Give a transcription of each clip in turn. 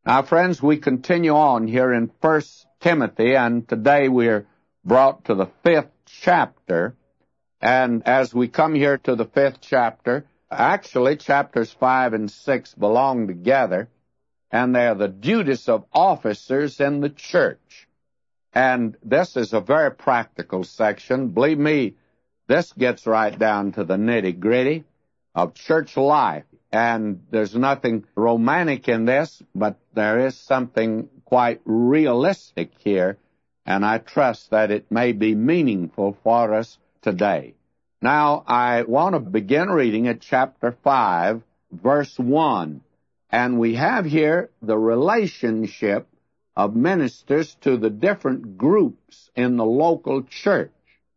Now, friends, we continue on here in 1 Timothy, and today we're brought to the 5th chapter. And as we come here to the 5th chapter, actually chapters 5 and 6 belong together, and they're the duties of officers in the church. And this is a very practical section. Believe me, this gets right down to the nitty-gritty of church life. And there's nothing romantic in this, but there is something quite realistic here, and I trust that it may be meaningful for us today. Now, I want to begin reading at chapter 5, verse 1. And we have here the relationship of ministers to the different groups in the local church.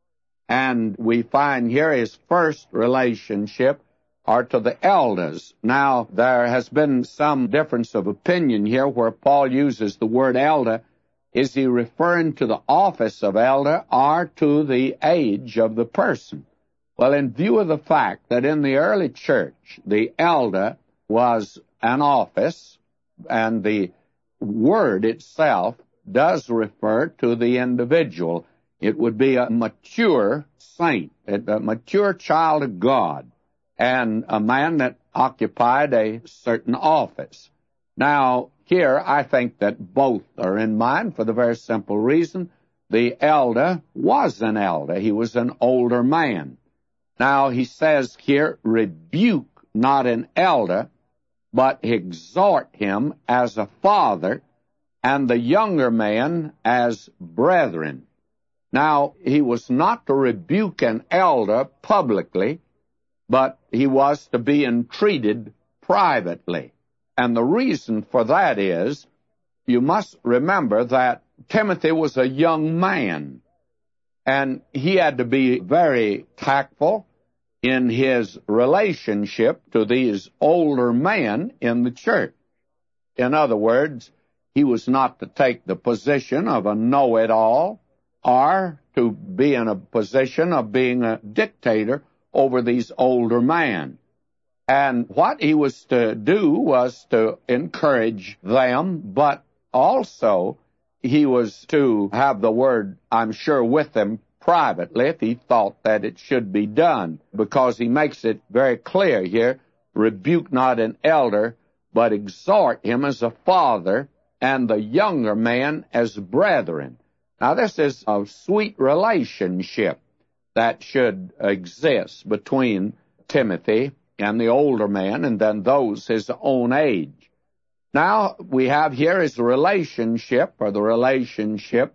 And we find here his first relationship are to the elders. Now, there has been some difference of opinion here where Paul uses the word elder. Is he referring to the office of elder or to the age of the person? Well, in view of the fact that in the early church, the elder was an office, and the word itself does refer to the individual. It would be a mature saint, a mature child of God, and a man that occupied a certain office. Now, here, I think that both are in mind for the very simple reason the elder was an elder. He was an older man. Now, he says here, rebuke not an elder, but exhort him as a father, and the younger man as brethren. Now, he was not to rebuke an elder publicly, but he was to be entreated privately. And the reason for that is, you must remember that Timothy was a young man, and he had to be very tactful in his relationship to these older men in the church. In other words, he was not to take the position of a know-it-all or to be in a position of being a dictator over these older men. And what he was to do was to encourage them, but also he was to have the word, I'm sure, with them privately if he thought that it should be done, because he makes it very clear here, rebuke not an elder, but exhort him as a father, and the younger man as brethren. Now, this is a sweet relationship that should exist between Timothy and the older man, and then those his own age. Now, we have here his relationship, or the relationship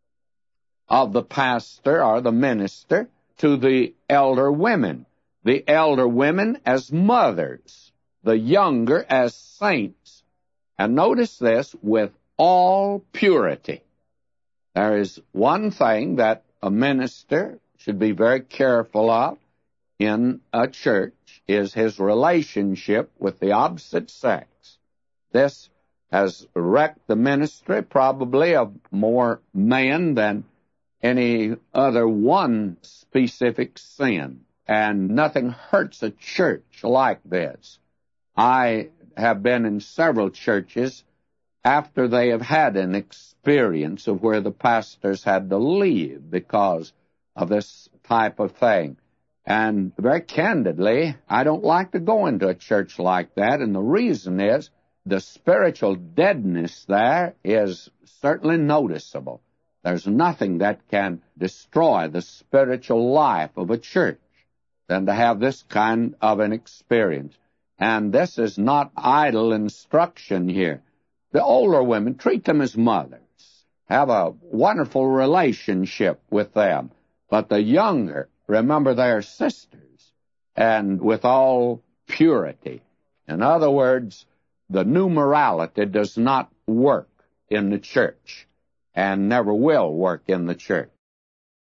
of the pastor or the minister to the elder women. The elder women as mothers, the younger as saints. And notice this, with all purity. There is one thing that a minister should be very careful of in a church, is his relationship with the opposite sex. This has wrecked the ministry probably of more men than any other one specific sin. And nothing hurts a church like this. I have been in several churches after they have had an experience of where the pastors had to leave because of this type of thing. And very candidly, I don't like to go into a church like that, and the reason is the spiritual deadness there is certainly noticeable. There's nothing that can destroy the spiritual life of a church than to have this kind of an experience. And this is not idle instruction here. The older women, treat them as mothers. Have a wonderful relationship with them. But the younger, remember they're sisters, and with all purity. In other words, the new morality does not work in the church, and never will work in the church.